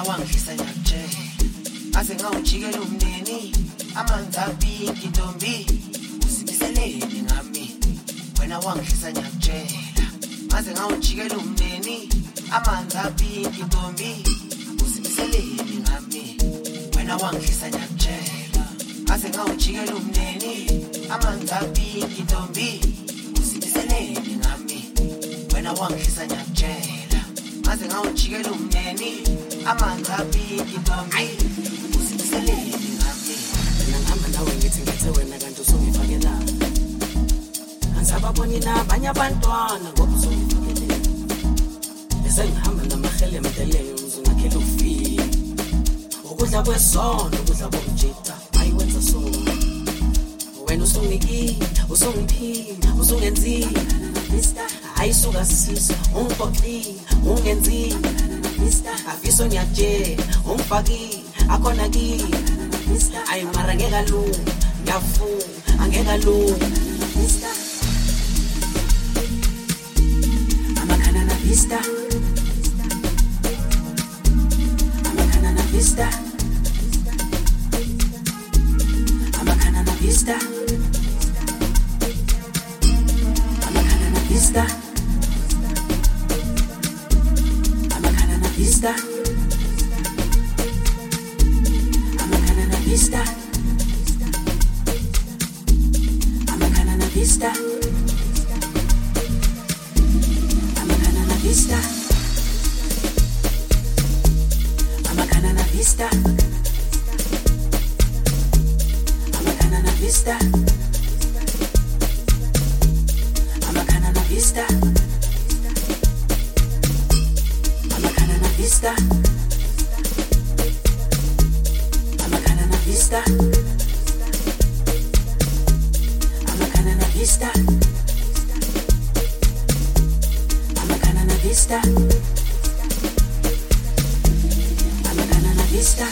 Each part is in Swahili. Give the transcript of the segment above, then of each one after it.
wangisa nyakutshela aze ngawujikela umndeni amanzi apinki intombi uzimiseleni ngami wena wangisa nyakutshela aze ngawujikela umndeni amanzi apinki intombi uzimiseleni ngami wena wangisa nyakutshela aze ngawujikela umndeni amanzi apinki intombi uzimiseleni ngami wena wangisa nyakutshela aze ngawujikela umndeni amanzi apinki intombi uzimiseleni ngami mina ngihamba nawe ngithi ngithe wena kanti usungifakela angisababoni nabanye abantwana ngoba usungifakele bese ngihamba namahele emdeleni uzungakhela ufile ukudla kwesono ukudla komjita ayiwenza so wena usungiki usungiphini usungenzile ayisuka sisa ungiphoxile ungenzile afiso ngiyaje ungifaki akhona kimi ayi mara ngeke lu ngiyafu angeke lu amakana na vista amakana na vista amakana na vista amakana na vista amakana na vista amakana na vista amakana na vista amakana na vista amakana na vista amakana na vista amakana na vista amakana na vista amakana na vista amakana na vista amakana na vista amakana na vista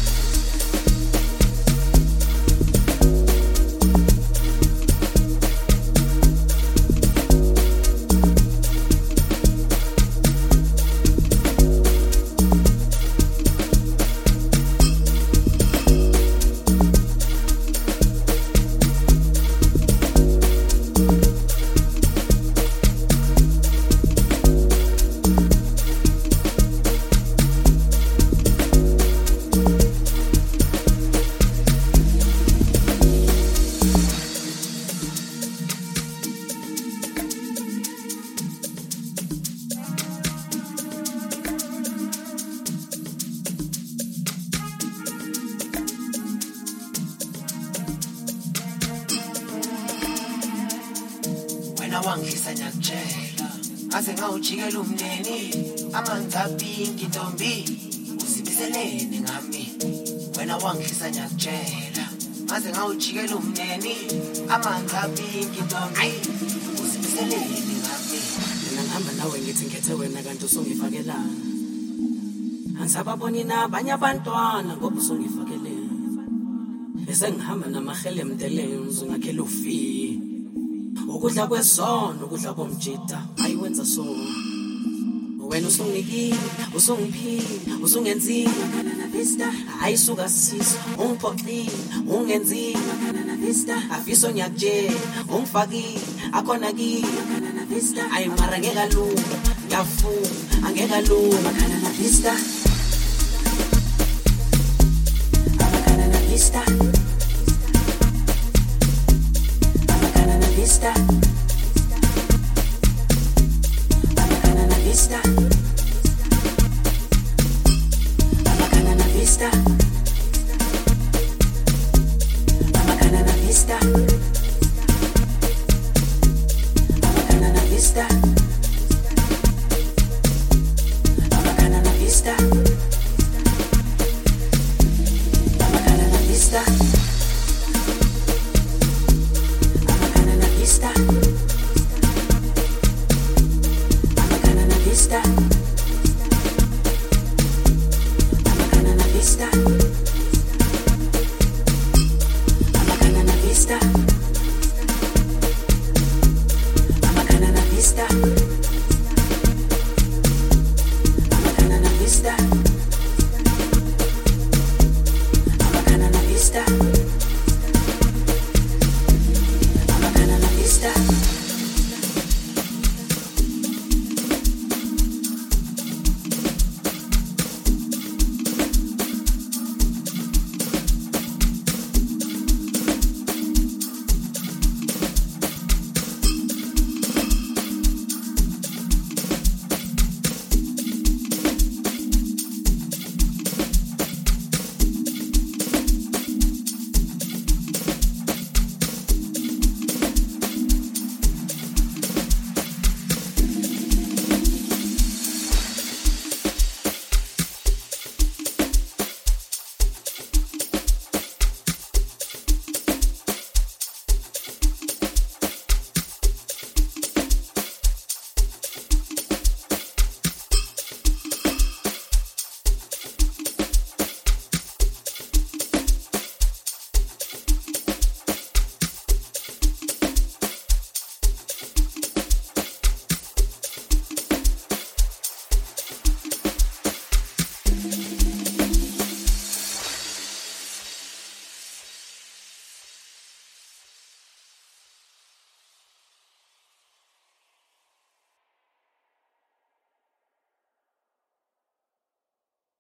wangisa nyakutshela aze ngawujikela umndeni amanzi apinki intombi uzimiseleni ngami wena wangisa nyakutshela aze ngawujikela umndeni amanzi apinki intombi uzimiseleni ngami mina ngihamba nawe ngithi ngithe wena kanti usungifakela angisababoni nabanye abantwana ngoba usungifakele bese ngihamba namahele emdeleni uzungakhela ufile ukudla kwesono ukudla komjita ayiwenza so wena usungiki usungiphini usungenzile ayisuka sisa ungiphoxile ungenzile afiso ngiyaje ungifaki akhona kimi ayi mara ngeke lu ngiyafu angeke lu amakana na vista amakana na vista amakana na vista amakana na vista amakana na vista amakana na vista amakana na vista amakana na vista amakana na vista amakana na vista amakana na vista amakana na vista amakana na vista amakana na vista amakana na vista